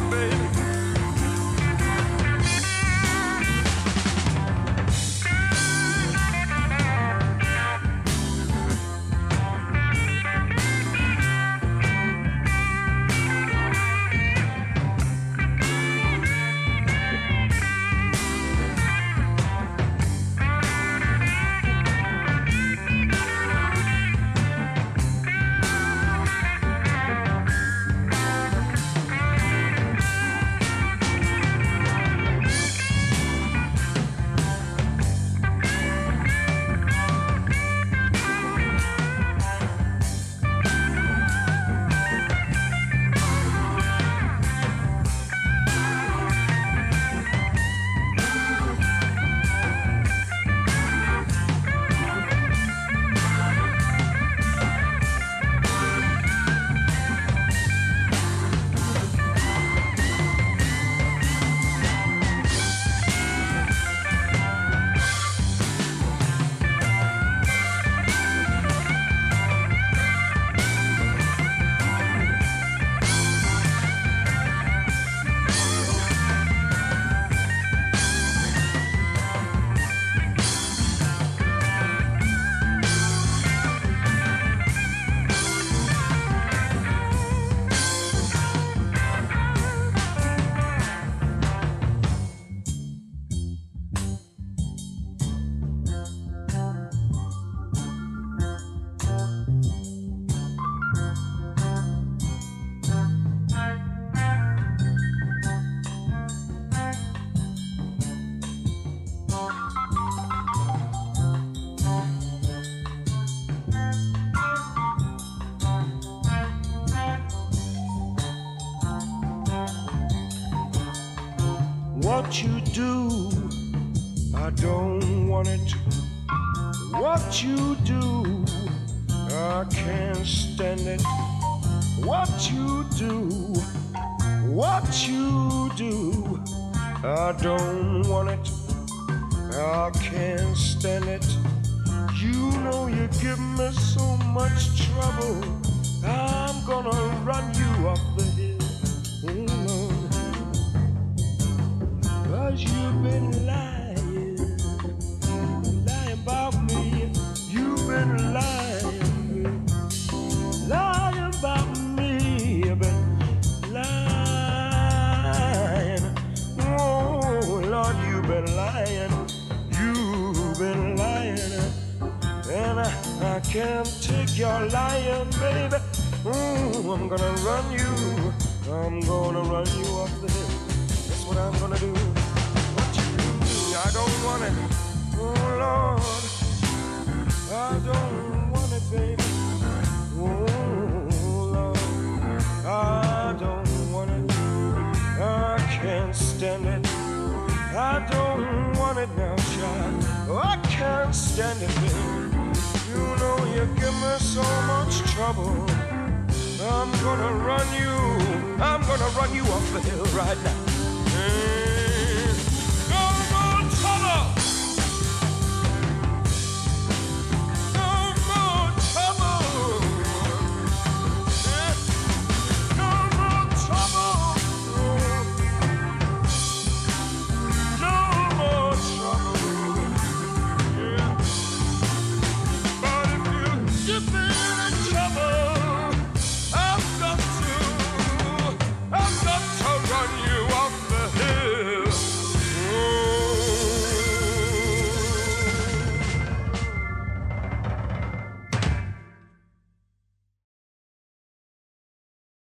baby. What you do, I don't want it. What you do, I can't stand it. What you do, I don't want it. I can't stand it. You know you give me so much trouble. I'm gonna run you off the hill. Cause you've been lying about me. You've been lying about me. You've been lying. Oh Lord, you've been lying. You've been lying. And I can't take your lying, baby. I'm gonna run you. I'm gonna run you off the hill. That's what I'm gonna do. I don't want it, oh Lord, I don't want it, baby, oh Lord, I don't want it, I can't stand it, I don't want it now, child, I can't stand it, baby, you know you give me so much trouble, I'm gonna run you off the hill right now.